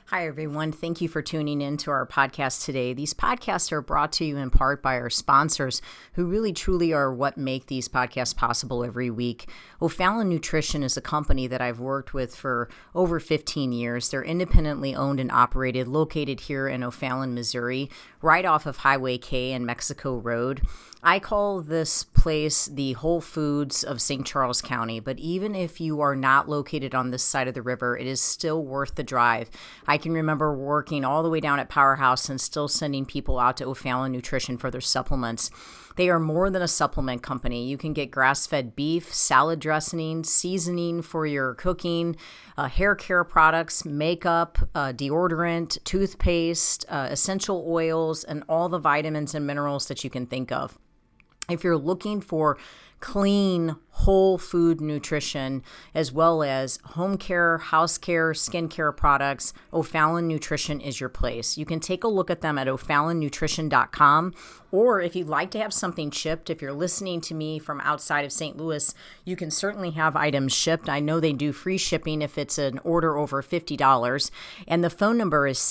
Hi, everyone. Thank you for tuning in to our podcast today. These podcasts are brought to you in part by our sponsors who really truly are what make these podcasts possible every week. O'Fallon Nutrition is a company that I've worked with for over 15 years. They're independently owned and operated, located here in O'Fallon, Missouri, right off of Highway K and Mexico Road. I call this place the Whole Foods of St. Charles County, but even if you are not located on this side of the river, it is still worth the drive. I can remember working all the way down at Powerhouse and still sending people out to O'Fallon Nutrition for their supplements. They are more than a supplement company. You can get grass-fed beef, salad dressing, seasoning for your cooking, hair care products, makeup, deodorant, toothpaste, essential oils, and all the vitamins and minerals that you can think of. If you're looking for clean, whole food nutrition, as well as home care, house care, skincare products, O'Fallon Nutrition is your place. You can take a look at them at o'fallonnutrition.com, or if you'd like to have something shipped, if you're listening to me from outside of St. Louis, you can certainly have items shipped. I know they do free shipping if it's an order over $50, and the phone number is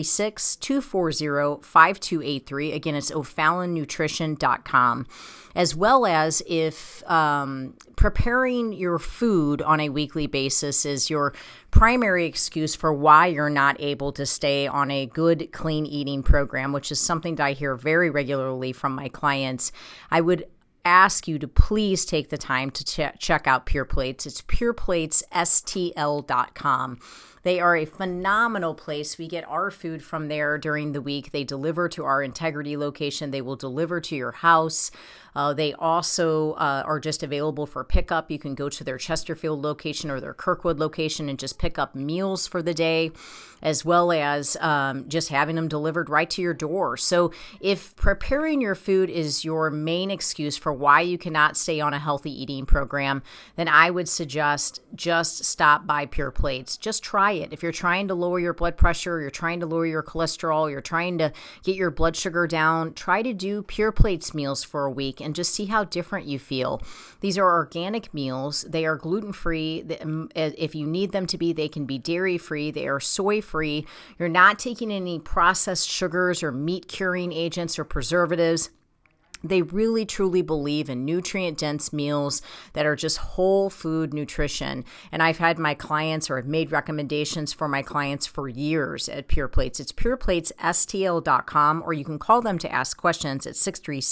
636-240-5283. Again, it's o'fallonnutrition.com. As well as if preparing your food on a weekly basis is your primary excuse for why you're not able to stay on a good, clean eating program, which is something that I hear very regularly from my clients, I would ask you to please take the time to check out Pure Plates. It's pureplatesstl.com. They are a phenomenal place. We get our food from there during the week. They deliver to our Integrity location. They will deliver to your house. They also are just available for pickup. You can go to their Chesterfield location or their Kirkwood location and just pick up meals for the day, as well as just having them delivered right to your door. So if preparing your food is your main excuse for why you cannot stay on a healthy eating program, then I would suggest just stop by Pure Plates. Just try it. If you're trying to lower your blood pressure, you're trying to lower your cholesterol, you're trying to get your blood sugar down, try to do Pure Plates meals for a week and just see how different you feel. These are organic meals. They are gluten-free. If you need them to be, they can be dairy-free. They are soy-free. You're not taking any processed sugars or meat-curing agents or preservatives. They really, truly believe in nutrient-dense meals that are just whole food nutrition. And I've had my clients, or I've made recommendations for my clients for years at Pure Plates. It's pureplatesstl.com, or you can call them to ask questions at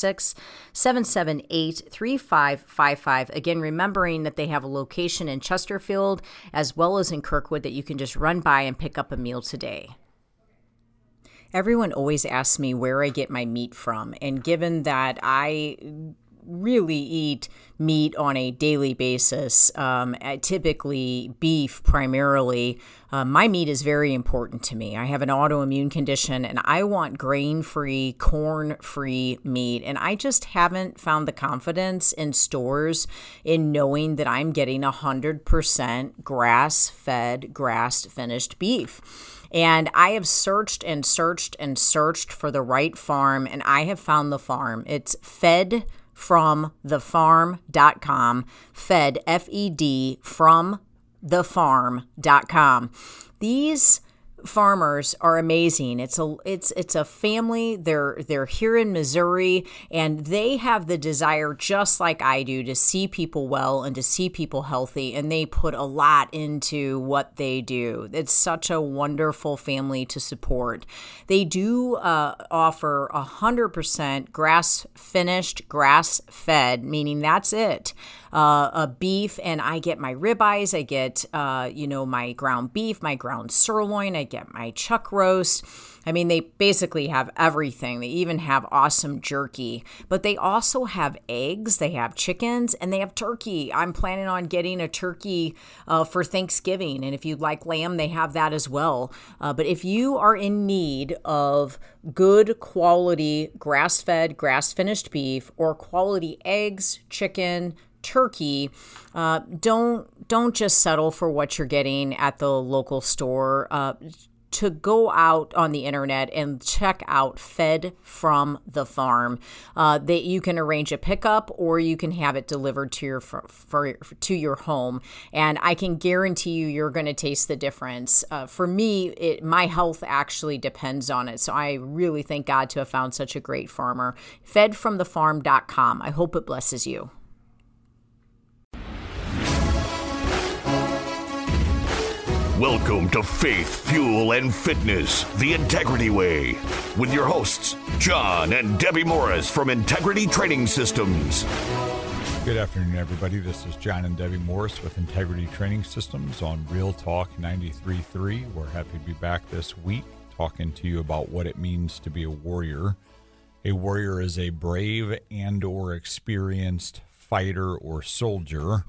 636-778-3555. Again, remembering that they have a location in Chesterfield as well as in Kirkwood that you can just run by and pick up a meal today. Everyone always asks me where I get my meat from, and given that I really eat meat on a daily basis, typically beef primarily, my meat is very important to me. I have an autoimmune condition and I want grain-free, corn-free meat, and I just haven't found the confidence in stores in knowing that I'm getting 100% grass-fed, grass-finished beef. And I have searched and searched and searched for the right farm, and I have found the farm. It's fedfromthefarm.com, fed, F-E-D, from thefarm.com. These farmers are amazing. It's a family. They're here in Missouri, and they have the desire, just like I do, to see people well and to see people healthy, and they put a lot into what they do. It's such a wonderful family to support. They do offer 100% grass-finished, grass-fed, meaning that's it. A beef, and I get my ribeyes, I get my ground beef, my ground sirloin, I get my chuck roast. I mean, they basically have everything. They even have awesome jerky, but they also have eggs, they have chickens, and they have turkey. I'm planning on getting a turkey for Thanksgiving, and if you'd like lamb, they have that as well. But if you are in need of good quality grass-fed, grass-finished beef, or quality eggs, chicken, turkey, don't just settle for what you're getting at the local store. to go out on the internet and check out Fed from the Farm. That you can arrange a pickup or you can have it delivered to your home. And I can guarantee you're going to taste the difference. For me, my health actually depends on it. So I really thank God to have found such a great farmer. Fedfromthefarm.com. I hope it blesses you. Welcome to Faith, Fuel, and Fitness, the Integrity Way, with your hosts, John and Debbie Morris from Integrity Training Systems. Good afternoon, everybody. This is John and Debbie Morris with Integrity Training Systems on Real Talk 93.3. We're happy to be back this week talking to you about what it means to be a warrior. A warrior is a brave and or experienced fighter or soldier.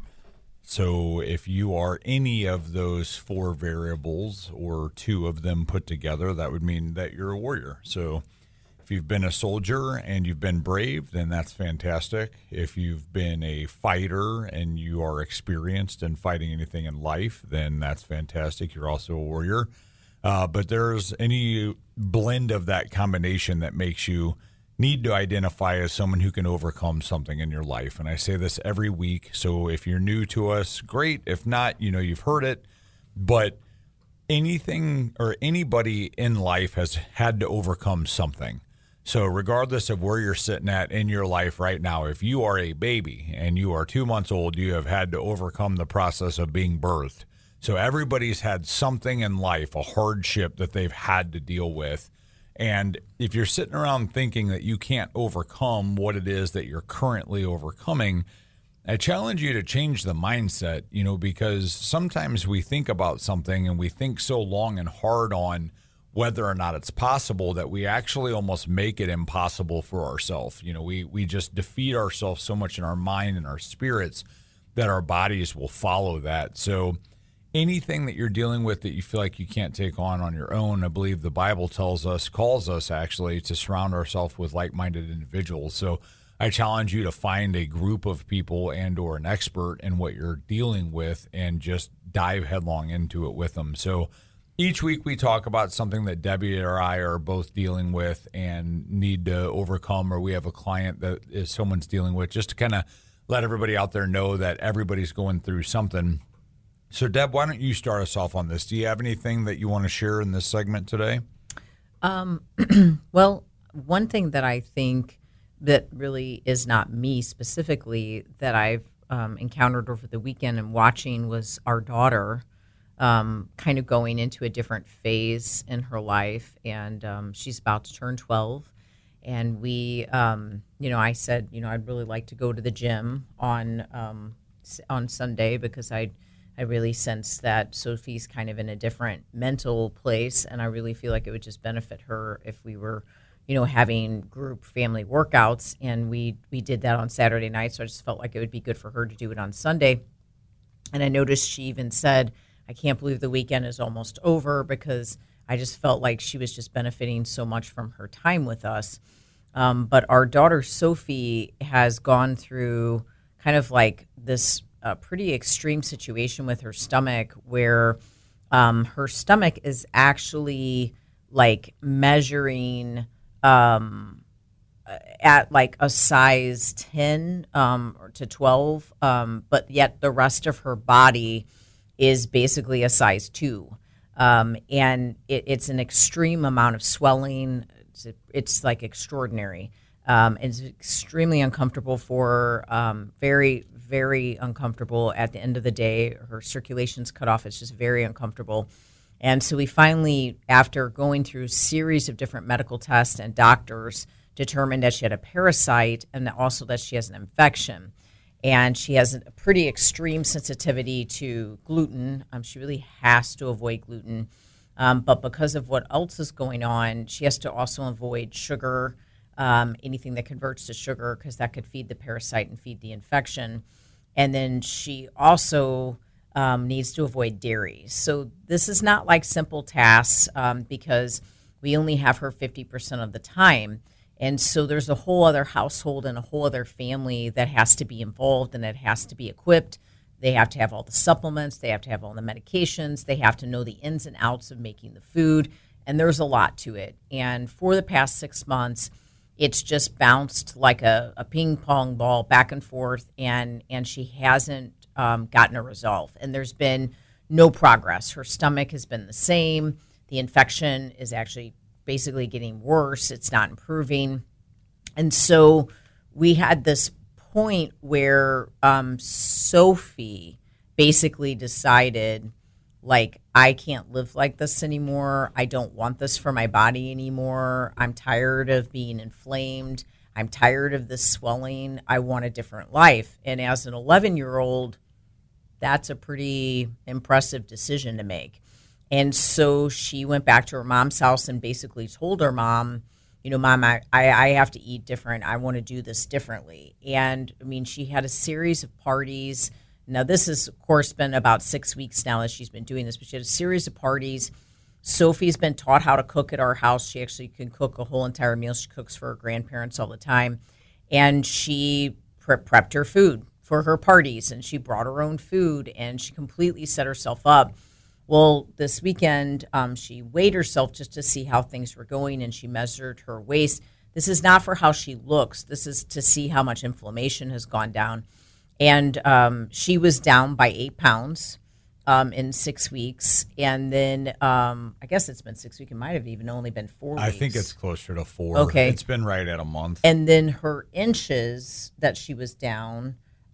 So if you are any of those four variables or two of them put together, that would mean that you're a warrior. So if you've been a soldier and you've been brave, then that's fantastic. If you've been a fighter and you are experienced in fighting anything in life, then that's fantastic. You're also a warrior. But there's any blend of that combination that makes you need to identify as someone who can overcome something in your life. And I say this every week. So if you're new to us, great. If not, you've heard it. But anything or anybody in life has had to overcome something. So regardless of where you're sitting at in your life right now, if you are a baby and you are 2 months old, you have had to overcome the process of being birthed. So everybody's had something in life, a hardship that they've had to deal with. And if you're sitting around thinking that you can't overcome what it is that you're currently overcoming, I challenge you to change the mindset, because sometimes we think about something and we think so long and hard on whether or not it's possible that we actually almost make it impossible for ourselves. We just defeat ourselves so much in our mind and our spirits that our bodies will follow that. So anything that you're dealing with that you feel like you can't take on your own, I believe the Bible calls us actually to surround ourselves with like-minded individuals. So I challenge you to find a group of people and or an expert in what you're dealing with and just dive headlong into it with them. So each week we talk about something that Debbie or I are both dealing with and need to overcome, or we have a client that is someone's dealing with, just to kind of let everybody out there know that everybody's going through something. So, Deb, why don't you start us off on this? Do you have anything that you want to share in this segment today? Well, one thing that I think that really is not me specifically that I've encountered over the weekend and watching was our daughter kind of going into a different phase in her life. And she's about to turn 12. And we, I said, I'd really like to go to the gym on Sunday because I really sense that Sophie's kind of in a different mental place, and I really feel like it would just benefit her if we were, having group family workouts, and we did that on Saturday night, so I just felt like it would be good for her to do it on Sunday. And I noticed she even said, I can't believe the weekend is almost over, because I just felt like she was just benefiting so much from her time with us. But our daughter Sophie has gone through kind of like this a pretty extreme situation with her stomach where her stomach is actually like measuring at like a size 10 or to 12, but yet the rest of her body is basically a size 2. And it's an extreme amount of swelling. It's like extraordinary. It's extremely uncomfortable for her, very, very uncomfortable at the end of the day. Her circulation's cut off. It's just very uncomfortable. And so we finally, after going through a series of different medical tests and doctors, determined that she had a parasite and also that she has an infection. And she has a pretty extreme sensitivity to gluten. She really has to avoid gluten. But because of what else is going on, she has to also avoid sugar, anything that converts to sugar, because that could feed the parasite and feed the infection. And then she also needs to avoid dairy. So this is not like simple tasks because we only have her 50% of the time. And so there's a whole other household and a whole other family that has to be involved and that has to be equipped They have to have all the supplements. They have to have all the medications. They have to know the ins and outs of making the food. And there's a lot to it. And for the past 6 months, it's just bounced like a ping pong ball back and forth. And she hasn't gotten a resolve. And there's been no progress. Her stomach has been the same. The infection is actually basically getting worse. It's not improving. And so we had this point where Sophie basically decided, like, I can't live like this anymore. I don't want this for my body anymore. I'm tired of being inflamed. I'm tired of this swelling. I want a different life. And as an 11-year-old, that's a pretty impressive decision to make. And so she went back to her mom's house and basically told her mom, Mom, I have to eat different. I want to do this differently. And, I mean, she had a series of parties. Now, this has, of course, been about 6 weeks now that she's been doing this, but she had a series of parties. Sophie's been taught how to cook at our house. She actually can cook a whole entire meal. She cooks for her grandparents all the time. And she prepped her food for her parties, and she brought her own food, and she completely set herself up. Well, this weekend, she weighed herself just to see how things were going, and she measured her waist. This is not for how she looks. This is to see how much inflammation has gone down. And she was down by 8 pounds in 6 weeks. And then I guess it's been 6 weeks. It might have even only been 4 weeks. I think it's closer to 4. Okay. It's been right at a month. And then her inches that she was down,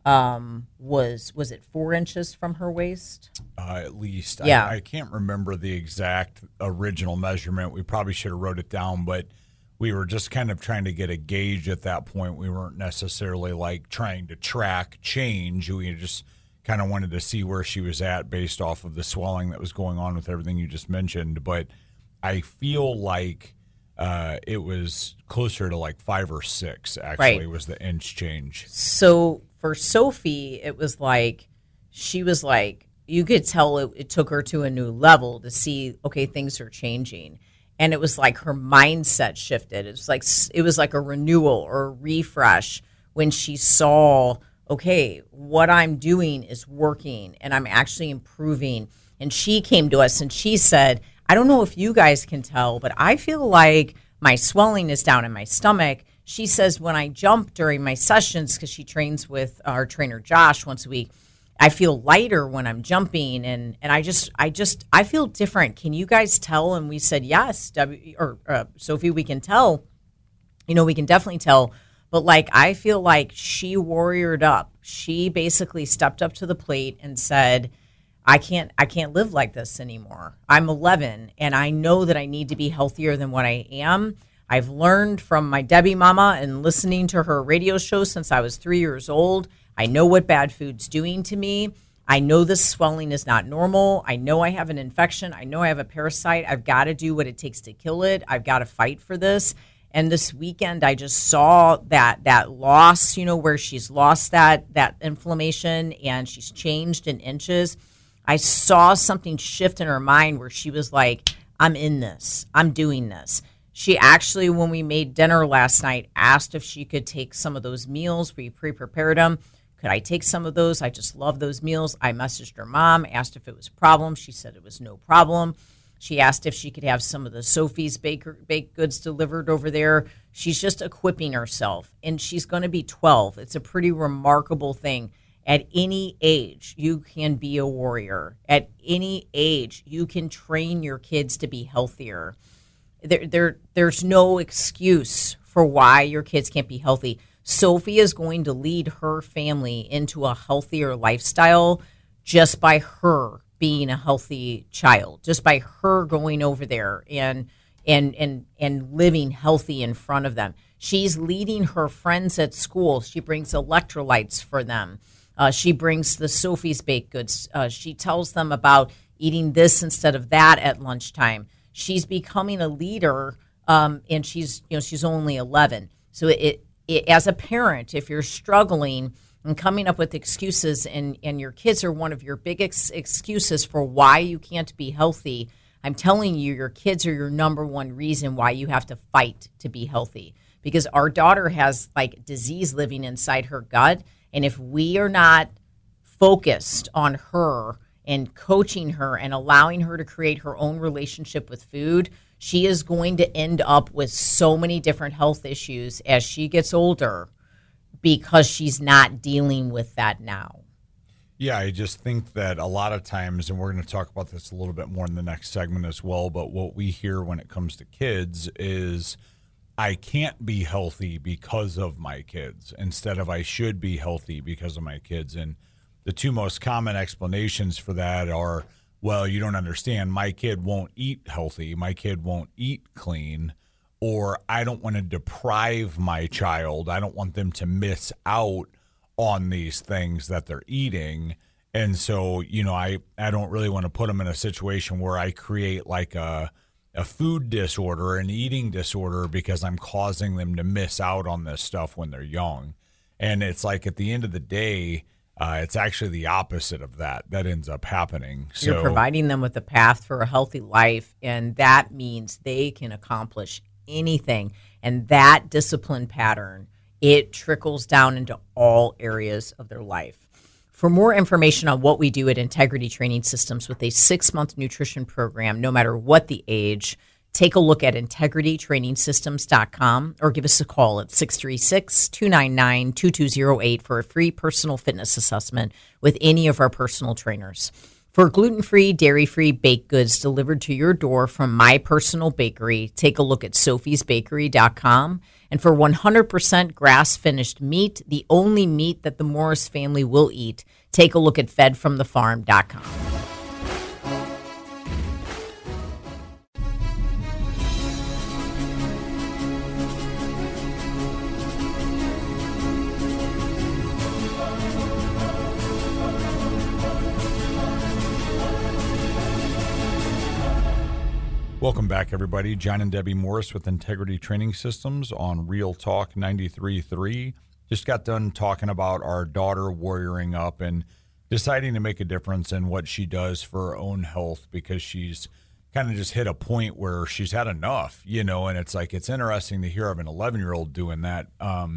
was it 4 inches from her waist? At least. Yeah. I can't remember the exact original measurement. We probably should have wrote it down, but we were just kind of trying to get a gauge at that point. We weren't necessarily like trying to track change. We just kind of wanted to see where she was at based off of the swelling that was going on with everything you just mentioned. But I feel like it was closer to like 5 or 6, actually, Right. was the inch change. So for Sophie, it was like, she was like, you could tell it took her to a new level to see, okay, things are changing. And it was like her mindset shifted. It was like a renewal or a refresh when she saw, okay, what I'm doing is working and I'm actually improving. And she came to us and she said, I don't know if you guys can tell, but I feel like my swelling is down in my stomach. She says when I jump during my sessions, because she trains with our trainer Josh once a week, I feel lighter when I'm jumping, and I feel different. Can you guys tell? And we said yes, Sophie, we can tell. We can definitely tell. But like, I feel like she warriored up. She basically stepped up to the plate and said, I can't live like this anymore. I'm 11, and I know that I need to be healthier than what I am. I've learned from my Debbie mama and listening to her radio show since I was 3 years old. I know what bad food's doing to me. I know this swelling is not normal. I know I have an infection. I know I have a parasite. I've got to do what it takes to kill it. I've got to fight for this. And this weekend, I just saw that loss, where she's lost that inflammation and she's changed in inches. I saw something shift in her mind where she was like, I'm in this. I'm doing this. She actually, when we made dinner last night, asked if she could take some of those meals. We pre-prepared them. Could I take some of those? I just love those meals. I messaged her mom, asked if it was a problem. She said it was no problem. She asked if she could have some of the Sophie's baked goods delivered over there. She's just equipping herself, and she's going to be 12. It's a pretty remarkable thing. At any age, you can be a warrior. At any age, you can train your kids to be healthier. There's no excuse for why your kids can't be healthy. Sophie is going to lead her family into a healthier lifestyle just by her being a healthy child, just by her going over there and living healthy in front of them. She's leading her friends at school. She brings electrolytes for them. She brings the Sophie's baked goods. She tells them about eating this instead of that at lunchtime. She's becoming a leader, and she's only 11. So it as a parent, if you're struggling and coming up with excuses, and your kids are one of your biggest excuses for why you can't be healthy, I'm telling you, your kids are your number one reason why you have to fight to be healthy. Because our daughter has like disease living inside her gut, and if we are not focused on her and coaching her and allowing her to create her own relationship with food, she is going to end up with so many different health issues as she gets older because she's not dealing with that now. Yeah, I just think that a lot of times, and we're going to talk about this a little bit more in the next segment as well, but what we hear when it comes to kids is, I can't be healthy because of my kids, instead of I should be healthy because of my kids. And the two most common explanations for that are, well, you don't understand, my kid won't eat healthy, my kid won't eat clean, or I don't want to deprive my child, I don't want them to miss out on these things that they're eating. And so, I don't really want to put them in a situation where I create like a food disorder, an eating disorder, because I'm causing them to miss out on this stuff when they're young. And it's like, at the end of the day, it's actually the opposite of that ends up happening. So you're providing them with a path for a healthy life, and that means they can accomplish anything. And that discipline pattern, it trickles down into all areas of their life. For more information on what we do at Integrity Training Systems with a 6-month nutrition program, no matter what the age, take a look at integritytrainingsystems.com or give us a call at 636-299-2208 for a free personal fitness assessment with any of our personal trainers. For gluten-free, dairy-free baked goods delivered to your door from my personal bakery, take a look at sophiesbakery.com. And for 100% grass-finished meat, the only meat that the Morris family will eat, take a look at fedfromthefarm.com. Welcome back, everybody. John and Debbie Morris with Integrity Training Systems on Real Talk 93.3. Just got done talking about our daughter warrioring up and deciding to make a difference in what she does for her own health, because she's kind of just hit a point where she's had enough, and it's like, it's interesting to hear of an 11-year-old doing that.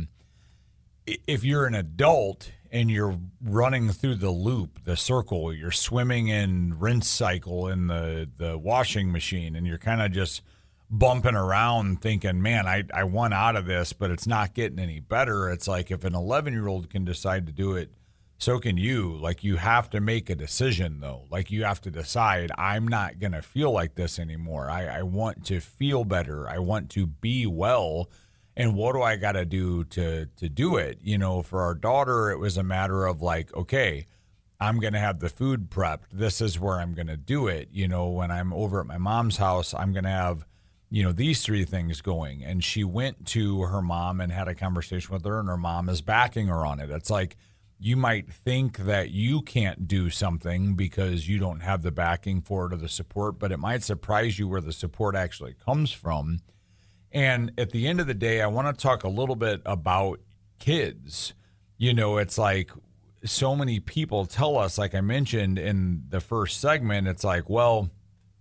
If you're an adult and you're running through the loop, the circle, you're swimming in rinse cycle in the washing machine, and you're kind of just bumping around thinking, man, I want out of this, but it's not getting any better. It's like, if an 11-year-old can decide to do it, so can you. Like, you have to make a decision, though. Like, you have to decide, I'm not going to feel like this anymore. I want to feel better. I want to be well. And what do I got to do to do it? For our daughter, it was a matter of like, okay, I'm going to have the food prepped. This is where I'm going to do it. When I'm over at my mom's house, I'm going to have, these 3 things going. And she went to her mom and had a conversation with her, and her mom is backing her on it. It's like, you might think that you can't do something because you don't have the backing for it or the support, but it might surprise you where the support actually comes from. And at the end of the day, I want to talk a little bit about kids. It's like, so many people tell us, like I mentioned in the first segment, it's like, well,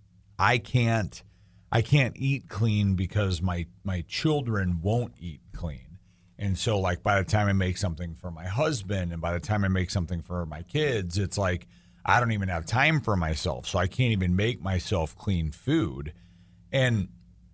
I can't eat clean because my children won't eat clean. And so, like, by the time I make something for my husband and by the time I make something for my kids, it's like, I don't even have time for myself. So I can't even make myself clean food. And,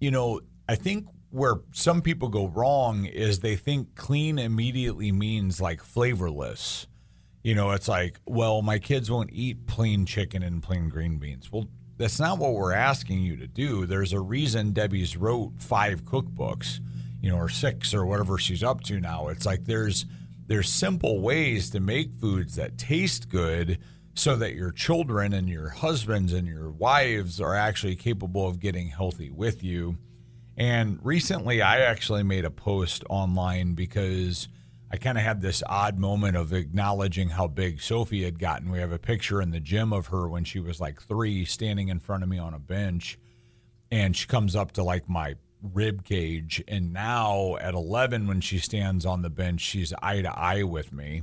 I think where some people go wrong is they think clean immediately means like flavorless. It's like, well, my kids won't eat plain chicken and plain green beans. Well, that's not what we're asking you to do. There's a reason Debbie's wrote 5 cookbooks, or 6 or whatever she's up to now. It's like, there's simple ways to make foods that taste good so that your children and your husbands and your wives are actually capable of getting healthy with you. And recently, I actually made a post online because I kind of had this odd moment of acknowledging how big Sophie had gotten. We have a picture in the gym of her when she was like 3, standing in front of me on a bench, and she comes up to like my rib cage. And now at 11, when she stands on the bench, she's eye to eye with me.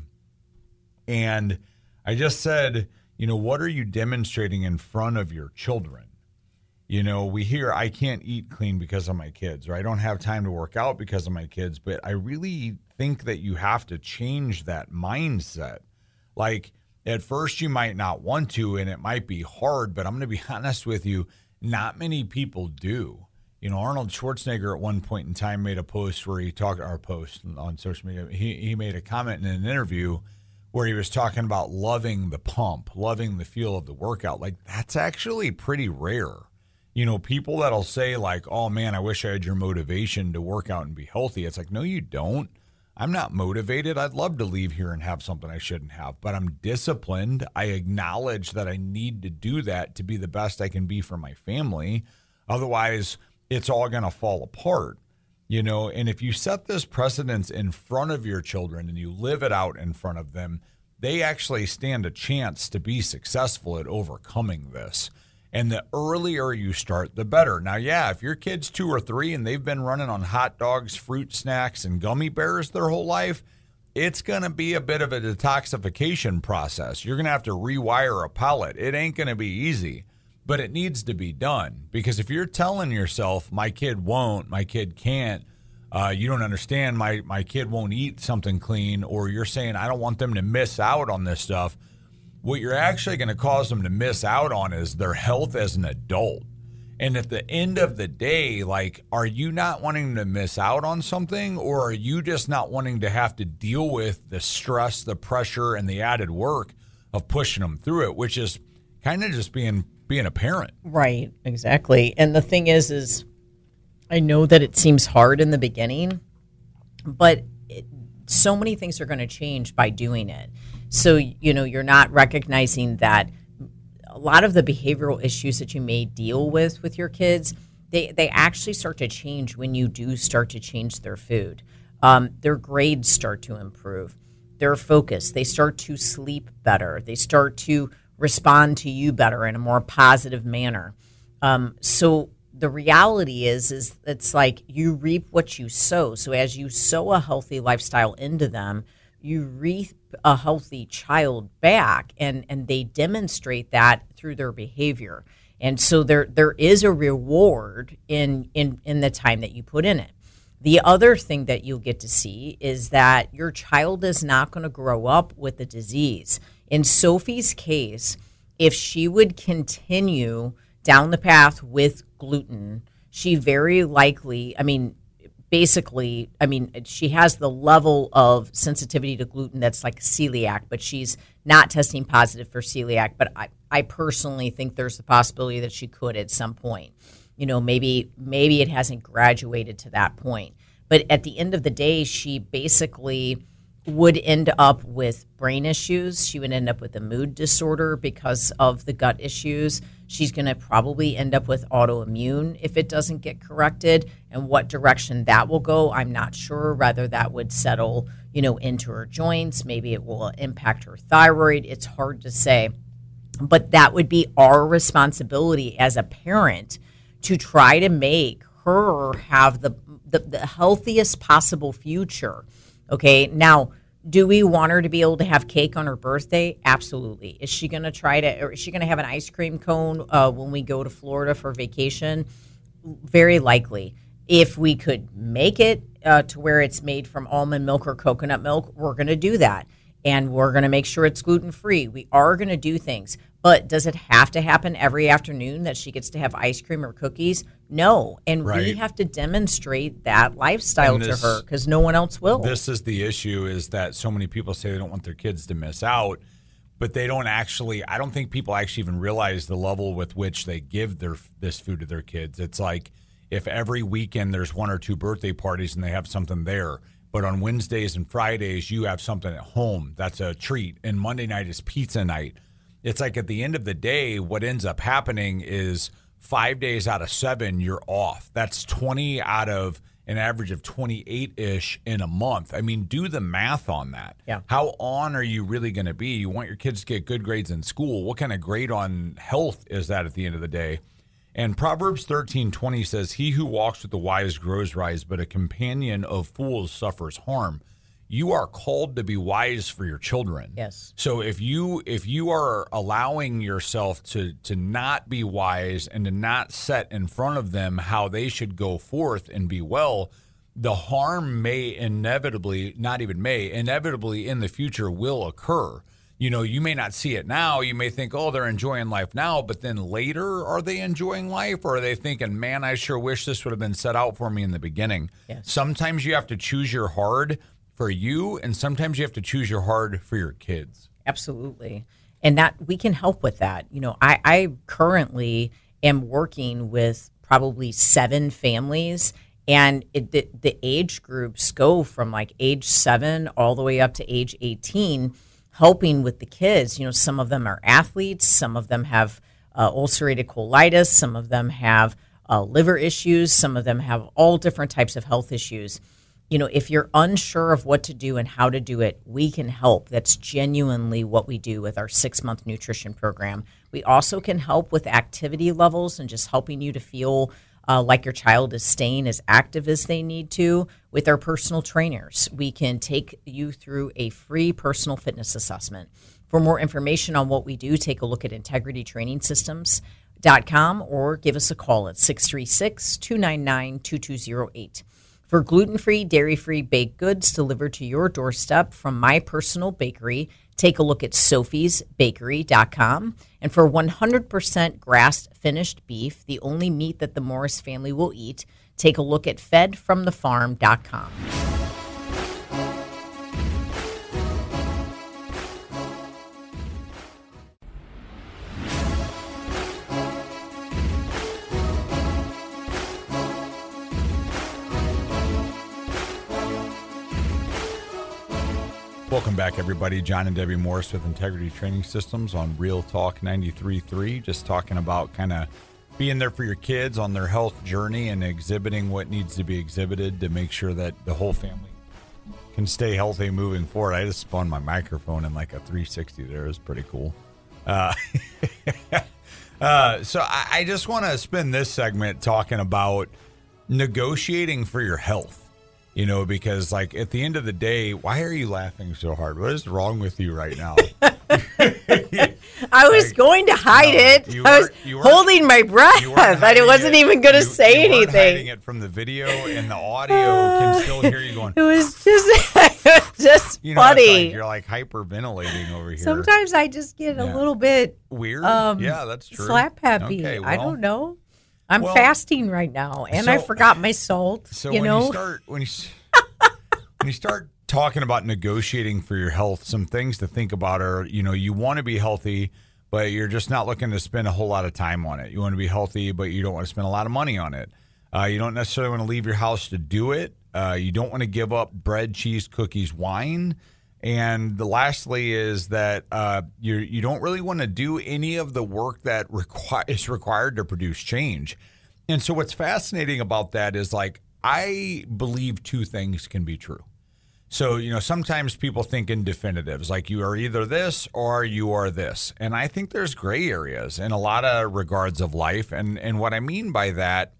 And I just said, what are you demonstrating in front of your children? We hear, I can't eat clean because of my kids, or I don't have time to work out because of my kids. But I really think that you have to change that mindset. Like, At first, you might not want to, and it might be hard, but I'm going to be honest with you, not many people do. Arnold Schwarzenegger at one point in time made a post where he talked, our post on social media, he made a comment in an interview where he was talking about loving the pump, loving the feel of the workout. Like, that's actually pretty rare. People that'll say like, oh man, I wish I had your motivation to work out and be healthy. It's like, no, you don't. I'm not motivated. I'd love to leave here and have something I shouldn't have, but I'm disciplined. I acknowledge that I need to do that to be the best I can be for my family. Otherwise, it's all going to fall apart, and if you set this precedence in front of your children and you live it out in front of them, they actually stand a chance to be successful at overcoming this. And the earlier you start, the better. Now, yeah, if your kid's 2 or 3 and they've been running on hot dogs, fruit snacks, and gummy bears their whole life, it's going to be a bit of a detoxification process. You're going to have to rewire a palate. It ain't going to be easy, but it needs to be done. Because if you're telling yourself, my kid won't, my kid can't, you don't understand, my kid won't eat something clean, or you're saying, I don't want them to miss out on this stuff, what you're actually going to cause them to miss out on is their health as an adult. And at the end of the day, like, are you not wanting to miss out on something, or are you just not wanting to have to deal with the stress, the pressure, and the added work of pushing them through it, which is kind of just being a parent. Right, exactly. And the thing is I know that it seems hard in the beginning, but so many things are going to change by doing it. So, you're not recognizing that a lot of the behavioral issues that you may deal with your kids, they actually start to change when you do start to change their food. Their grades start to improve. Their focus, they start to sleep better. They start to respond to you better in a more positive manner. So the reality is it's like you reap what you sow. So as you sow a healthy lifestyle into them, you reap a healthy child back, and they demonstrate that through their behavior. And so there is a reward in the time that you put in it. The other thing that you'll get to see is that your child is not going to grow up with a disease. In Sophie's case, if she would continue down the path with gluten, she very likely, she has the level of sensitivity to gluten that's like celiac, but she's not testing positive for celiac. But I personally think there's the possibility that she could at some point. Maybe it hasn't graduated to that point. But at the end of the day, she basically would end up with brain issues. She would end up with a mood disorder because of the gut issues. She's going to probably end up with autoimmune if it doesn't get corrected. And what direction that will go, I'm not sure. Rather, that would settle, into her joints. Maybe it will impact her thyroid. It's hard to say. But that would be our responsibility as a parent to try to make her have the healthiest possible future. Okay, now, do we want her to be able to have cake on her birthday? Absolutely. Is she going to is she going to have an ice cream cone when we go to Florida for vacation? Very likely. If we could make it to where it's made from almond milk or coconut milk, we're going to do that. And we're going to make sure it's gluten-free. We are going to do things. But does it have to happen every afternoon that she gets to have ice cream or cookies? No. And we have to demonstrate that lifestyle to her because no one else will. This is the issue, is that so many people say they don't want their kids to miss out, but they don't actually, I don't think people actually even realize the level with which they give this food to their kids. It's like if every weekend there's 1 or 2 birthday parties and they have something there, but on Wednesdays and Fridays you have something at home, that's a treat, and Monday night is pizza night. It's like at the end of the day, what ends up happening is 5 days out of 7, you're off. That's 20 out of an average of 28-ish in a month. I mean, do the math on that. Yeah. How on are you really going to be? You want your kids to get good grades in school. What kind of grade on health is that at the end of the day? And Proverbs 13:20 says, "He who walks with the wise grows wise, but a companion of fools suffers harm." You are called to be wise for your children. Yes. So if you are allowing yourself to not be wise and to not set in front of them how they should go forth and be well, the harm may inevitably in the future will occur. you may not see it now. You may think, oh, they're enjoying life now, but then later, are they enjoying life, or are they thinking, man, I sure wish this would have been set out for me in the beginning? Yes. Sometimes you have to choose your hard for you, and sometimes you have to choose your hard for your kids. Absolutely. And that we can help with that. I currently am working with probably 7 families, and the age groups go from like age 7 all the way up to age 18, helping with the kids. Some of them are athletes, some of them have ulcerative colitis, some of them have liver issues, some of them have all different types of health issues. If you're unsure of what to do and how to do it, we can help. That's genuinely what we do with our 6-month nutrition program. We also can help with activity levels and just helping you to feel like your child is staying as active as they need to with our personal trainers. We can take you through a free personal fitness assessment. For more information on what we do, take a look at integritytrainingsystems.com or give us a call at 636-299-2208. For gluten-free, dairy-free baked goods delivered to your doorstep from my personal bakery, take a look at sophiesbakery.com. And for 100% grass-finished beef, the only meat that the Morris family will eat, take a look at fedfromthefarm.com. Welcome back, everybody. John and Debbie Morris with Integrity Training Systems on Real Talk 93.3. Just talking about kind of being there for your kids on their health journey and exhibiting what needs to be exhibited to make sure that the whole family can stay healthy moving forward. I just spun my microphone in like a 360 there. It was pretty cool. So I just want to spend this segment talking about negotiating for your health. Because like at the end of the day, why are you laughing so hard? What is wrong with you right now? I was going to hide it. I was holding my breath, but I wasn't even going to say anything. Hiding it from the video, and the audio can still hear you going. It was just funny. You're like hyperventilating over here. Sometimes I just get a little bit weird. Yeah, that's true. Slap happy. Okay, well, I don't know. I'm fasting right now, and I forgot my salt. So when you start talking about negotiating for your health, some things to think about are, you want to be healthy, but you're just not looking to spend a whole lot of time on it. You want to be healthy, but you don't want to spend a lot of money on it. You don't necessarily want to leave your house to do it. You don't want to give up bread, cheese, cookies, wine. And lastly is that you don't really want to do any of the work that is required to produce change. And so what's fascinating about that is, like, I believe 2 things can be true. So, sometimes people think in definitives, like you are either this or you are this. And I think there's gray areas in a lot of regards of life. And what I mean by that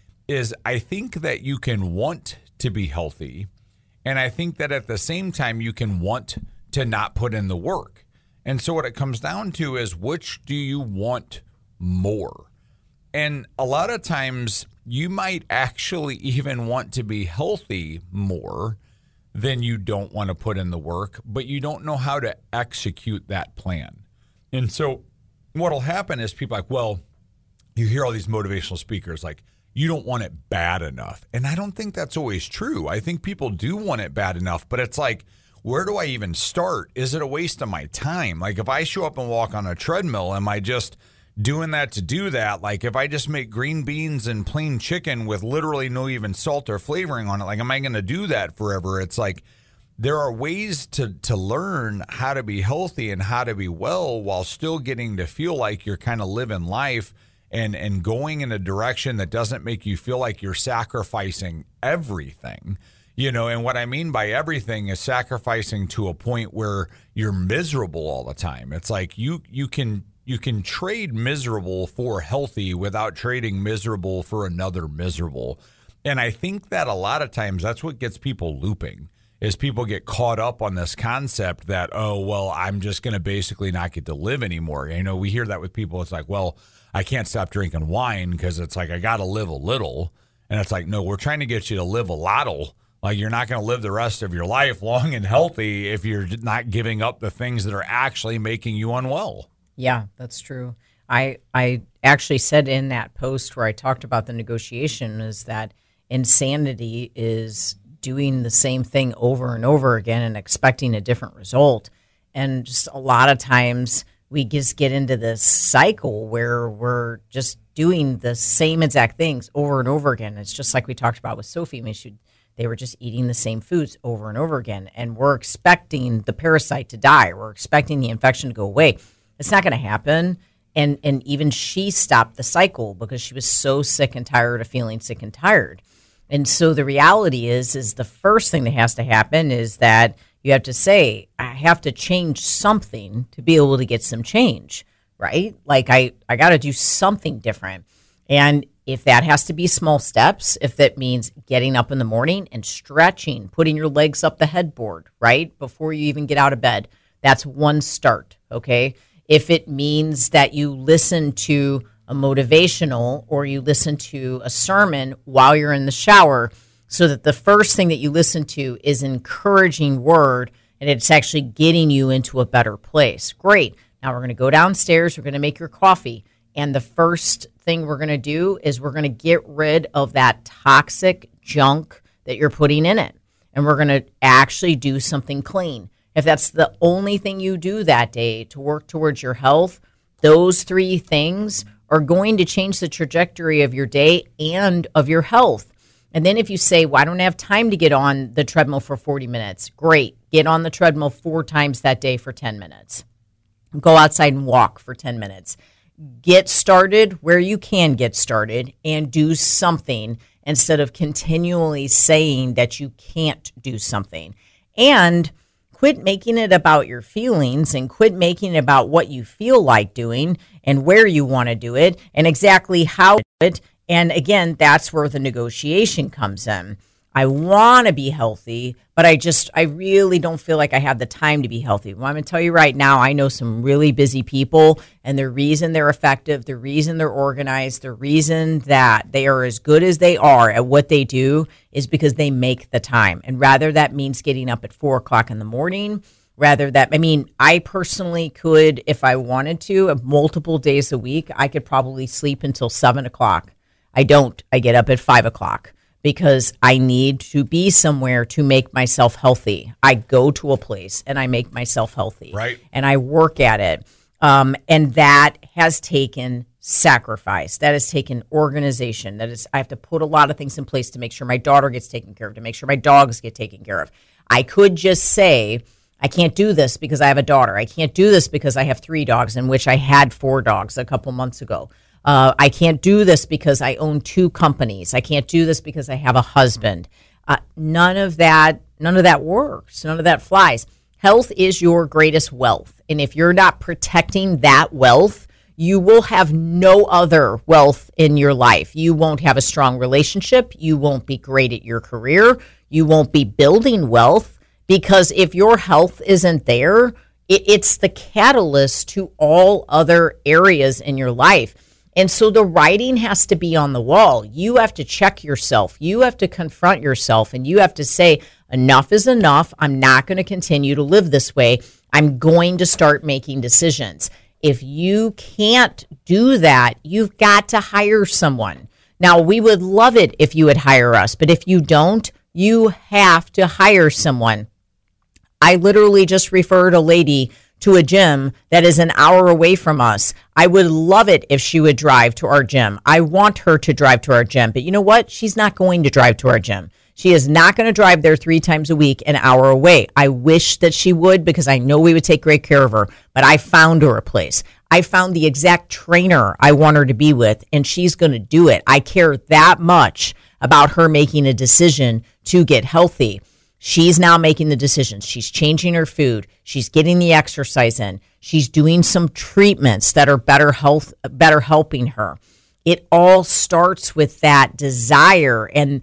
is I think that you can want to be healthy. And I think that at the same time, you can want to not put in the work. And so what it comes down to is, which do you want more? And a lot of times you might actually even want to be healthy more than you don't want to put in the work, but you don't know how to execute that plan. And so what'll happen is people are like, well, you hear all these motivational speakers like, you don't want it bad enough. And I don't think that's always true. I think people do want it bad enough, but it's like, where do I even start? Is it a waste of my time? Like, if I show up and walk on a treadmill, am I just doing that to do that? Like, if I just make green beans and plain chicken with literally no even salt or flavoring on it, like, am I going to do that forever? It's like, there are ways to learn how to be healthy and how to be well while still getting to feel like you're kind of living life and going in a direction that doesn't make you feel like you're sacrificing everything. And what I mean by everything is sacrificing to a point where you're miserable all the time. It's like you can trade miserable for healthy without trading miserable for another miserable. And I think that a lot of times that's what gets people looping, is people get caught up on this concept that, oh, well, I'm just going to basically not get to live anymore. We hear that with people. It's like, well, I can't stop drinking wine because it's like, I got to live a little. And it's like, no, we're trying to get you to live a lottle. Like, you're not going to live the rest of your life long and healthy if you're not giving up the things that are actually making you unwell. Yeah, that's true. I actually said in that post where I talked about the negotiation is that insanity is doing the same thing over and over again and expecting a different result. And just a lot of times we just get into this cycle where we're just doing the same exact things over and over again. It's just like we talked about with Sophie. I mean, they were just eating the same foods over and over again. And we're expecting the parasite to die. We're expecting the infection to go away. It's not going to happen. And even she stopped the cycle because she was so sick and tired of feeling sick and tired. And so the reality is the first thing that has to happen is that you have to say, I have to change something to be able to get some change, right? Like I got to do something different. And if that has to be small steps, if that means getting up in the morning and stretching, putting your legs up the headboard, right, before you even get out of bed, that's one start, okay? If it means that you listen to a motivational or you listen to a sermon while you're in the shower so that the first thing that you listen to is encouraging word and it's actually getting you into a better place. Great. Now we're going to go downstairs. We're going to make your coffee. And the first thing we're going to do is we're going to get rid of that toxic junk that you're putting in it. And we're going to actually do something clean. If that's the only thing you do that day to work towards your health, those three things are going to change the trajectory of your day and of your health. And then if you say, well, I don't have time to get on the treadmill for 40 minutes, great. Get on the treadmill 4 times that day for 10 minutes. Go outside and walk for 10 minutes. Get started where you can get started and do something instead of continually saying that you can't do something. And quit making it about your feelings and quit making it about what you feel like doing and where you want to do it and exactly how to do it. And again, that's where the negotiation comes in. I want to be healthy, but I really don't feel like I have the time to be healthy. Well, I'm going to tell you right now, I know some really busy people, and the reason they're effective, the reason they're organized, the reason that they are as good as they are at what they do is because they make the time. And rather that means getting up at 4 o'clock in the morning, I personally could, if I wanted to, multiple days a week, I could probably sleep until 7 o'clock. I don't. I get up at 5 o'clock. Because I need to be somewhere to make myself healthy. I go to a place and I make myself healthy. Right. And I work at it. And that has taken sacrifice. That has taken organization. I have to put a lot of things in place to make sure my daughter gets taken care of, to make sure my dogs get taken care of. I could just say, I can't do this because I have a daughter. I can't do this because I have 3 dogs, in which I had 4 dogs a couple months ago. I can't do this because I own 2 companies. I can't do this because I have a husband. None of that works. None of that flies. Health is your greatest wealth. And if you're not protecting that wealth, you will have no other wealth in your life. You won't have a strong relationship. You won't be great at your career. You won't be building wealth, because if your health isn't there, it's the catalyst to all other areas in your life. And so the writing has to be on the wall. You have to check yourself. You have to confront yourself, and you have to say, enough is enough. I'm not going to continue to live this way. I'm going to start making decisions. If you can't do that, you've got to hire someone. Now, we would love it if you would hire us, but if you don't, you have to hire someone. I literally just referred a lady to a gym that is an hour away from us. I would love it if she would drive to our gym. I want her to drive to our gym. But you know what? She's not going to drive to our gym. She is not going to drive there 3 times a week, an hour away. I wish that she would, because I know we would take great care of her. But I found her a place. I found the exact trainer I want her to be with, and she's going to do it. I care that much about her making a decision to get healthy. She's now making the decisions. She's changing her food. She's getting the exercise in. She's doing some treatments that are better helping her. It all starts with that desire and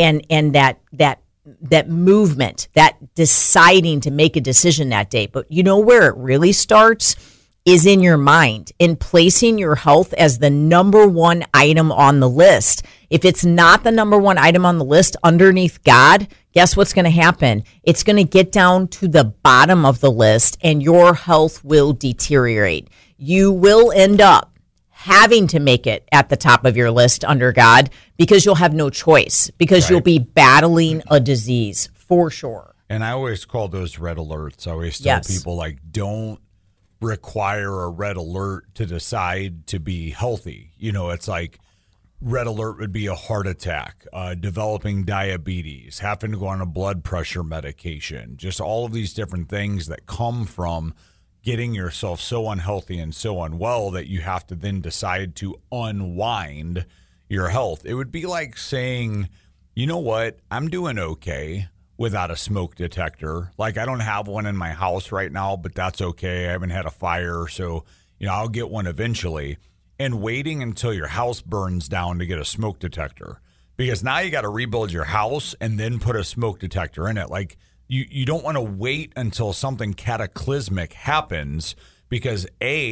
that movement, that deciding to make a decision that day. But you know where it really starts is in your mind, in placing your health as the number 1 item on the list. If it's not the number 1 item on the list underneath God, guess what's going to happen? It's going to get down to the bottom of the list and your health will deteriorate. You will end up having to make it at the top of your list under God because you'll have no choice, because you'll be battling a disease for sure. And I always call those red alerts. I always tell people, like, don't require a red alert to decide to be healthy. You know, it's like red alert would be a heart attack, developing diabetes, having to go on a blood pressure medication, just all of these different things that come from getting yourself so unhealthy and so unwell that you have to then decide to unwind your health. It would be like saying, you know what, I'm doing okay without a smoke detector. Like, I don't have one in my house right now, but that's okay. I haven't had a fire, so, you know, I'll get one eventually. And waiting until your house burns down to get a smoke detector, because now you got to rebuild your house and then put a smoke detector in it. Like, you don't want to wait until something cataclysmic happens, because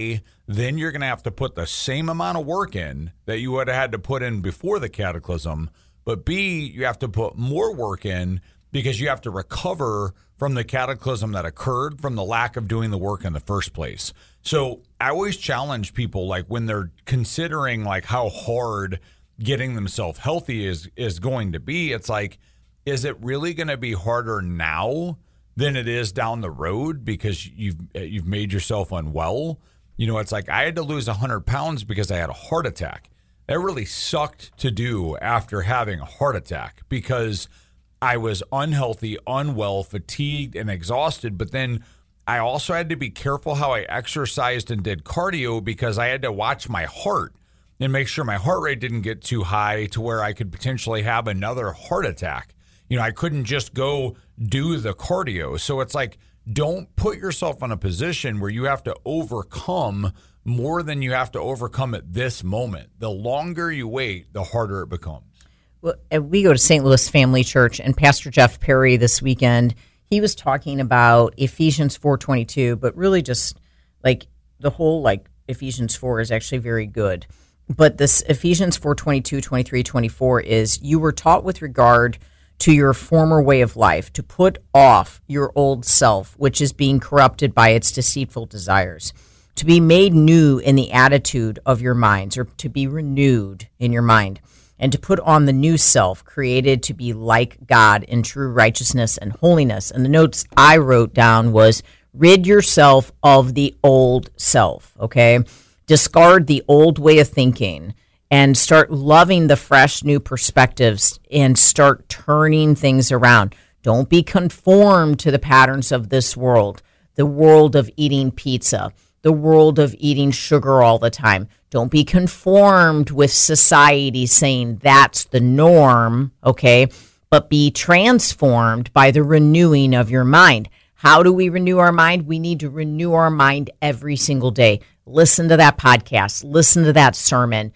then you're going to have to put the same amount of work in that you would have had to put in before the cataclysm, but B, you have to put more work in because you have to recover from the cataclysm that occurred from the lack of doing the work in the first place. So I always challenge people, like, when they're considering like how hard getting themselves healthy is going to be, it's like, is it really going to be harder now than it is down the road because you've made yourself unwell? You know, it's like, I had to lose 100 pounds because I had a heart attack. That really sucked to do after having a heart attack, because I was unhealthy, unwell, fatigued, and exhausted. But then I also had to be careful how I exercised and did cardio, because I had to watch my heart and make sure my heart rate didn't get too high to where I could potentially have another heart attack. You know, I couldn't just go do the cardio. So it's like, don't put yourself in a position where you have to overcome more than you have to overcome at this moment. The longer you wait, the harder it becomes. Well, we go to St. Louis Family Church, and Pastor Jeff Perry this weekend, he was talking about Ephesians 4:22, but really just like the whole, like, Ephesians 4 is actually very good. But this Ephesians 4:22, 23, 24 is, you were taught with regard to your former way of life to put off your old self, which is being corrupted by its deceitful desires, to be made new in the attitude of your minds, or to be renewed in your mind, and to put on the new self, created to be like God in true righteousness and holiness. And the notes I wrote down was, rid yourself of the old self, okay? Discard the old way of thinking and start loving the fresh new perspectives and start turning things around. Don't be conformed to the patterns of this world, the world of eating pizza, the world of eating sugar all the time. Don't be conformed with society saying that's the norm, okay? But be transformed by the renewing of your mind. How do we renew our mind? We need to renew our mind every single day. Listen to that podcast. Listen to that sermon.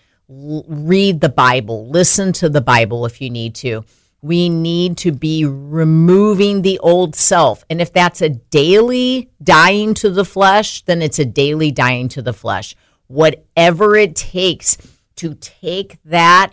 Read the Bible. Listen to the Bible if you need to. We need to be removing the old self. And if that's a daily dying to the flesh, then it's a daily dying to the flesh. Whatever it takes to take that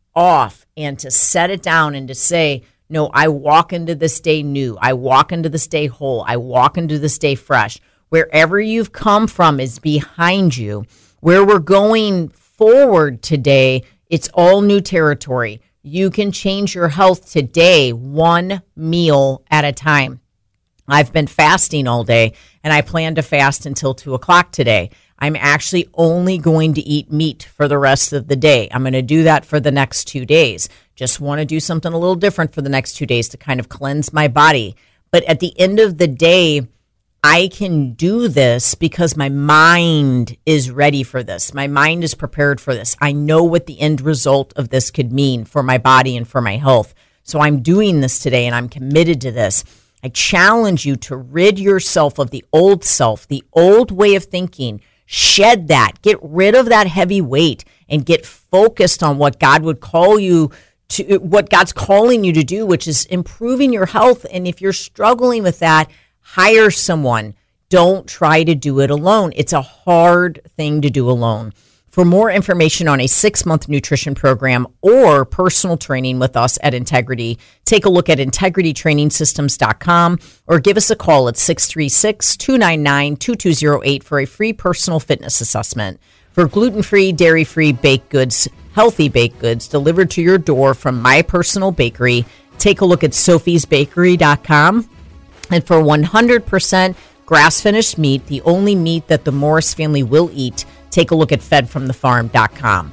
off and to set it down and to say, no, I walk into this day new. I walk into this day whole. I walk into this day fresh. Wherever you've come from is behind you. Where we're going forward today, it's all new territory. You can change your health today, one meal at a time. I've been fasting all day, and I plan to fast until 2 o'clock today. I'm actually only going to eat meat for the rest of the day. I'm going to do that for the next 2 days. Just want to do something a little different for the next 2 days to kind of cleanse my body. But at the end of the day, I can do this because my mind is ready for this. My mind is prepared for this. I know what the end result of this could mean for my body and for my health. So I'm doing this today, and I'm committed to this. I challenge you to rid yourself of the old self, the old way of thinking. Shed that. Get rid of that heavy weight and get focused on what God would call you to, what God's calling you to do, which is improving your health. And if you're struggling with that, hire someone. Don't try to do it alone. It's a hard thing to do alone. For more information on a 6-month nutrition program or personal training with us at Integrity, take a look at integritytrainingsystems.com or give us a call at 636-299-2208 for a free personal fitness assessment. For gluten-free, dairy-free baked goods, healthy baked goods delivered to your door from My Personal Bakery, take a look at sophiesbakery.com. And for 100% grass-finished meat, the only meat that the Morris family will eat, take a look at fedfromthefarm.com.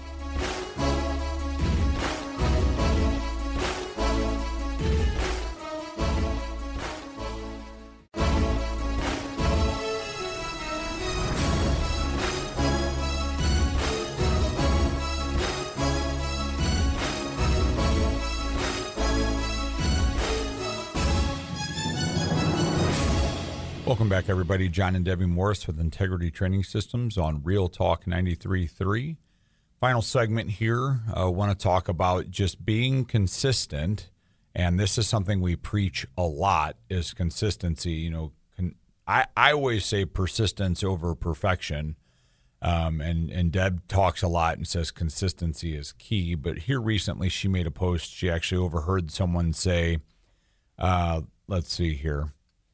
Welcome back, everybody. John and Debbie Morris with Integrity Training Systems on Real Talk 93.3. Final segment here. I want to talk about just being consistent, and this is something we preach a lot, is consistency. You know, I always say persistence over perfection, and Deb talks a lot and says consistency is key, but here recently she made a post. She actually overheard someone say, let's see here,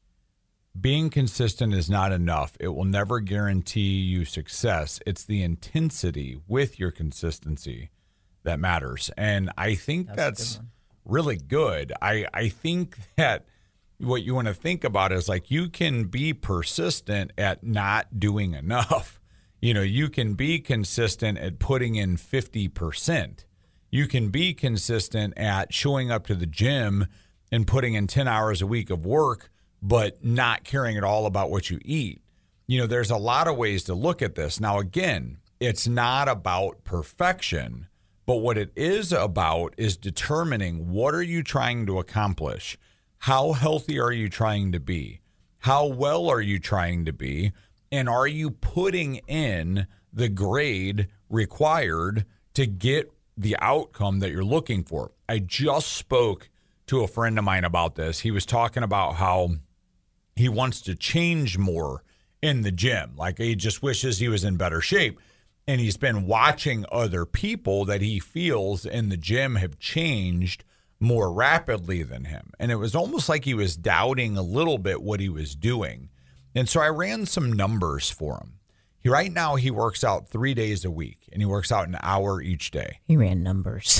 being consistent is not enough. It will never guarantee you success. It's the intensity with your consistency that matters. And I think that's really good. I think that what you want to think about is like you can be persistent at not doing enough. You know, you can be consistent at putting in 50%. You can be consistent at showing up to the gym and putting in 10 hours a week of work, but not caring at all about what you eat. You know, there's a lot of ways to look at this. Now, again, it's not about perfection, but what it is about is determining what are you trying to accomplish? How healthy are you trying to be? How well are you trying to be? And are you putting in the grade required to get the outcome that you're looking for? I just spoke to a friend of mine about this. He was talking about how he wants to change more in the gym. Like he just wishes he was in better shape. And he's been watching other people that he feels in the gym have changed more rapidly than him. And it was almost like he was doubting a little bit what he was doing. And so I ran some numbers for him. Right now he works out 3 days a week and he works out an hour each day. He ran numbers.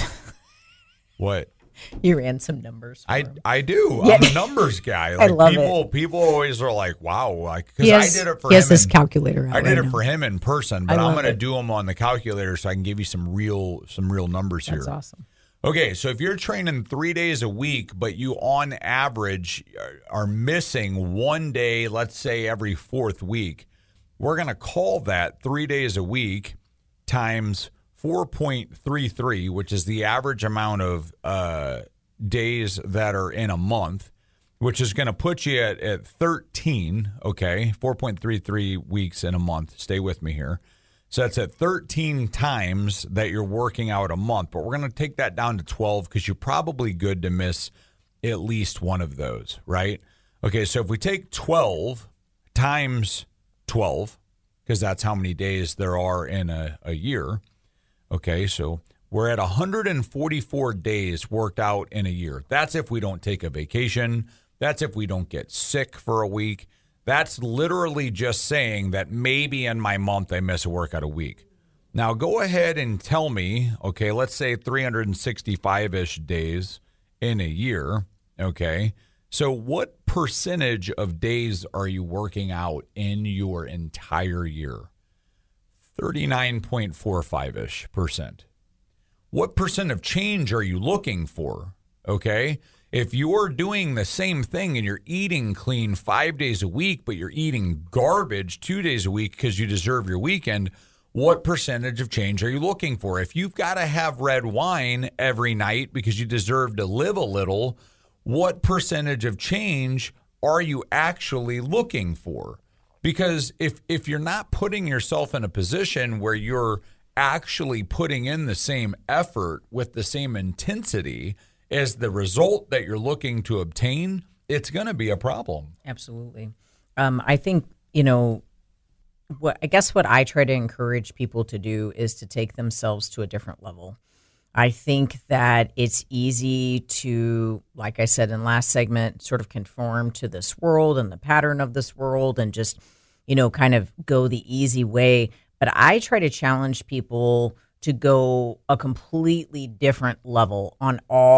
What? You ran some numbers. I do. Yeah. I'm a numbers guy. Like I love it. People always are like, "Wow!" Like because I did it for him. He has this calculator out. I did it for him in person, but I'm going to do them on the calculator so I can give you some real numbers here. That's awesome. Okay, so if you're training 3 days a week, but you on average are missing 1 day, let's say every 4th week, we're going to call that 3 days a week times 4.33, which is the average amount of days that are in a month, which is going to put you at 13, okay? 4.33 weeks in a month. Stay with me here. So that's at 13 times that you're working out a month. But we're going to take that down to 12 because you're probably good to miss at least one of those, right? Okay, so if we take 12 times 12, because that's how many days there are in a year. Okay, so we're at 144 days worked out in a year. That's if we don't take a vacation. That's if we don't get sick for a week. That's literally just saying that maybe in my month I miss a workout a week. Now go ahead and tell me, okay, let's say 365-ish days in a year, okay? So what percentage of days are you working out in your entire year? 39.45-ish%. What percent of change are you looking for? Okay. If you're doing the same thing and you're eating clean 5 days a week, but you're eating garbage 2 days a week because you deserve your weekend, what percentage of change are you looking for? If you've got to have red wine every night because you deserve to live a little, what percentage of change are you actually looking for? Because if you're not putting yourself in a position where you're actually putting in the same effort with the same intensity as the result that you're looking to obtain, it's going to be a problem. Absolutely. I think, what I try to encourage people to do is to take themselves to a different level. I think that it's easy to, like I said in last segment, sort of conform to this world and the pattern of this world and just, kind of go the easy way. But I try to challenge people to go a completely different level in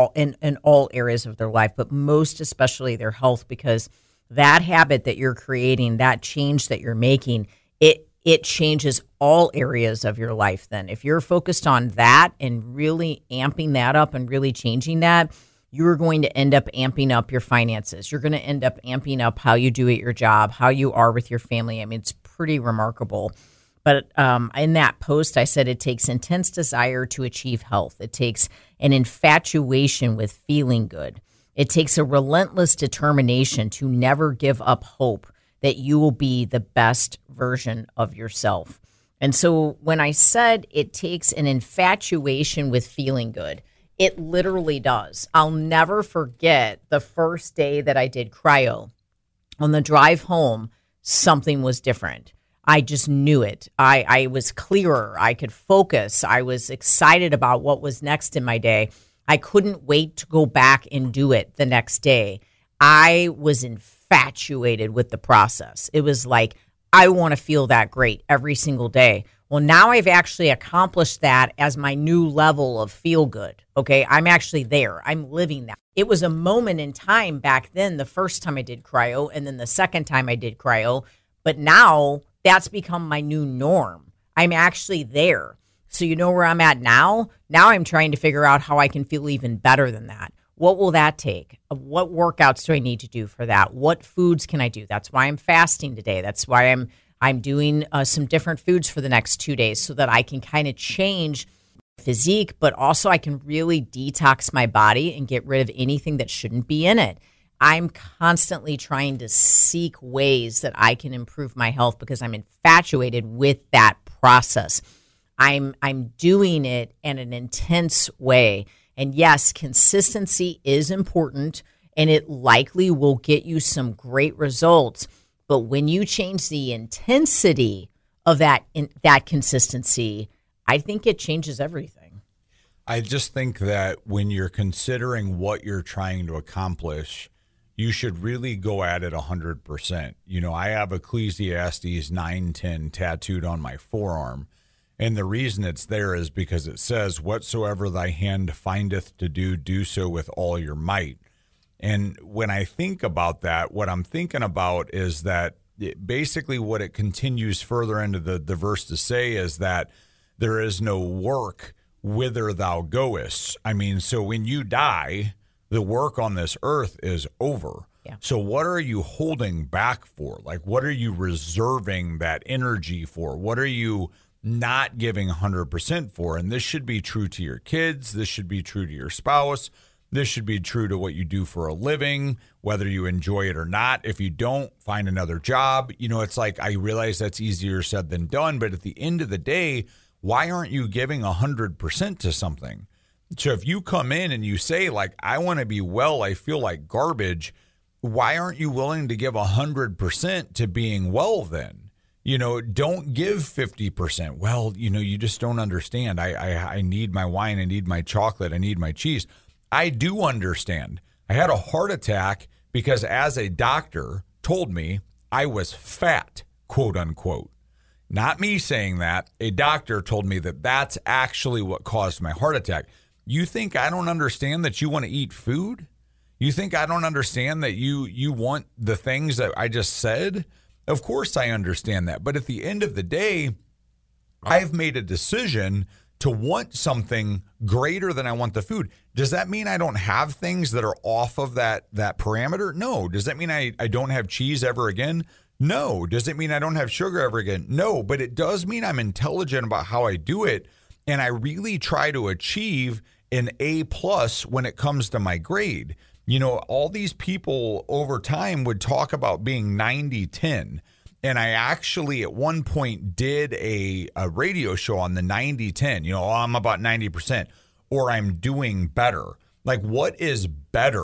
all areas of their life, but most especially their health, because that habit that you're creating, that change that you're making, it changes all areas of your life then. If you're focused on that and really amping that up and really changing that, you're going to end up amping up your finances. You're going to end up amping up how you do at your job, how you are with your family. I mean, it's pretty remarkable. But in that post, I said it takes intense desire to achieve health. It takes an infatuation with feeling good. It takes a relentless determination to never give up hope that you will be the best version of yourself. And so when I said it takes an infatuation with feeling good, it literally does. I'll never forget the first day that I did cryo. On the drive home, something was different. I just knew it. I was clearer. I could focus. I was excited about what was next in my day. I couldn't wait to go back and do it the next day. I was infatuated with the process. It was like, I want to feel that great every single day. Well, now I've actually accomplished that as my new level of feel good. Okay, I'm actually there. I'm living that. It was a moment in time back then, the first time I did cryo, and then the second time I did cryo. But now that's become my new norm. I'm actually there. So you know where I'm at now? Now I'm trying to figure out how I can feel even better than that. What will that take? What workouts do I need to do for that? What foods can I do? That's why I'm fasting today. That's why I'm doing some different foods for the next 2 days so that I can kind of change physique, but also I can really detox my body and get rid of anything that shouldn't be in it. I'm constantly trying to seek ways that I can improve my health because I'm infatuated with that process. I'm doing it in an intense way. And yes, consistency is important, and it likely will get you some great results. But when you change the intensity of that consistency, I think it changes everything. I just think that when you're considering what you're trying to accomplish, you should really go at it 100%. I have Ecclesiastes 9:10 tattooed on my forearm. And the reason it's there is because it says, whatsoever thy hand findeth to do, do so with all your might. And when I think about that, what I'm thinking about is that basically what it continues further into the verse to say is that there is no work whither thou goest. I mean, so when you die, the work on this earth is over. Yeah. So what are you holding back for? Like, what are you reserving that energy for? What are you not giving 100% for? And this should be true to your kids. This should be true to your spouse. This should be true to what you do for a living, whether you enjoy it or not. If you don't, find another job. It's like, I realize that's easier said than done, but at the end of the day, why aren't you giving 100% to something? So if you come in and you say, like, I want to be well, I feel like garbage, why aren't you willing to give 100% to being well then? Don't give 50%. Well, you just don't understand. I need my wine. I need my chocolate. I need my cheese. I do understand. I had a heart attack because as a doctor told me I was fat, quote unquote. Not me saying that. A doctor told me that that's actually what caused my heart attack. You think I don't understand that you want to eat food? You think I don't understand that you want the things that I just said? Of course I understand that. But at the end of the day, I've made a decision to want something greater than I want the food. Does that mean I don't have things that are off of that parameter? No. Does that mean I don't have cheese ever again? No. Does it mean I don't have sugar ever again? No. But it does mean I'm intelligent about how I do it, and I really try to achieve an A+ when it comes to my grade. All these people over time would talk about being 90-10. And I actually at one point did a radio show on the 90-10. I'm about 90%, or I'm doing better. Like, what is better?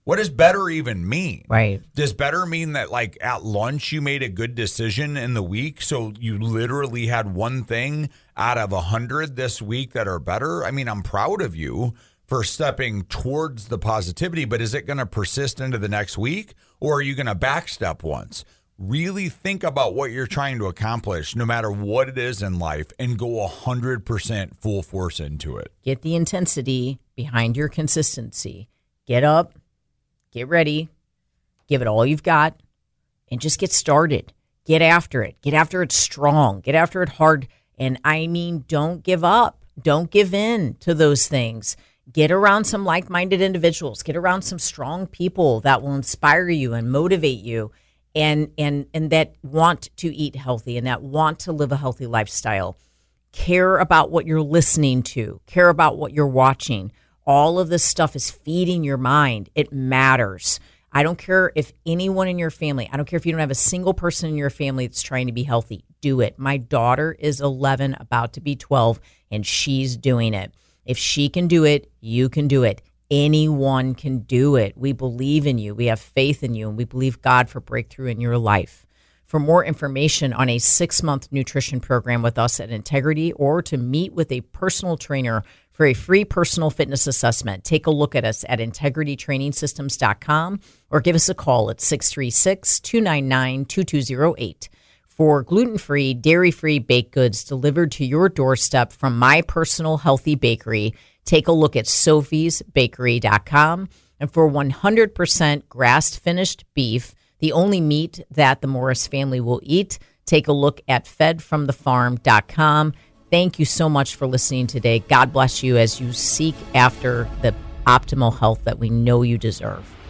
What does better even mean? Right. Does better mean that, like, at lunch you made a good decision in the week, so you literally had one thing out of 100 this week that are better? I mean, I'm proud of you for stepping towards the positivity, but is it going to persist into the next week, or are you going to backstep once? Really think about what you're trying to accomplish, no matter what it is in life, and go 100% full force into it. Get the intensity behind your consistency. Get up, get ready, give it all you've got, and just get started. Get after it. Get after it strong. Get after it hard. And I mean, don't give up. Don't give in to those things. Get around some like-minded individuals. Get around some strong people that will inspire you and motivate you and that want to eat healthy and that want to live a healthy lifestyle. Care about what you're listening to. Care about what you're watching. All of this stuff is feeding your mind. It matters. I don't care if anyone in your family, I don't care if you don't have a single person in your family that's trying to be healthy. Do it. My daughter is 11, about to be 12, and she's doing it. If she can do it, you can do it. Anyone can do it. We believe in you. We have faith in you, and we believe God for breakthrough in your life. For more information on a 6-month nutrition program with us at Integrity, or to meet with a personal trainer for a free personal fitness assessment, take a look at us at integritytrainingsystems.com or give us a call at 636-299-2208. For gluten-free, dairy-free baked goods delivered to your doorstep from my personal healthy bakery, take a look at sophiesbakery.com. And for 100% grass-finished beef, the only meat that the Morris family will eat, take a look at fedfromthefarm.com. Thank you so much for listening today. God bless you as you seek after the optimal health that we know you deserve.